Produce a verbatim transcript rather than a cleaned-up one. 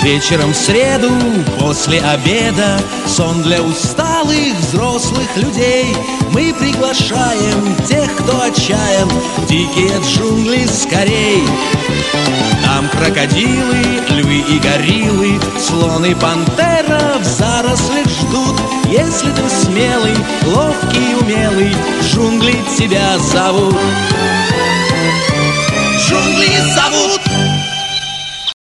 Вечером в среду после обеда сон для усталых взрослых людей. Мы приглашаем тех, кто отчаян, в дикие джунгли скорей. Там крокодилы, львы и гориллы, слон и пантера в зарослях ждут. Если ты смелый, ловкий и умелый, джунгли тебя зовут. Джунгли зовут.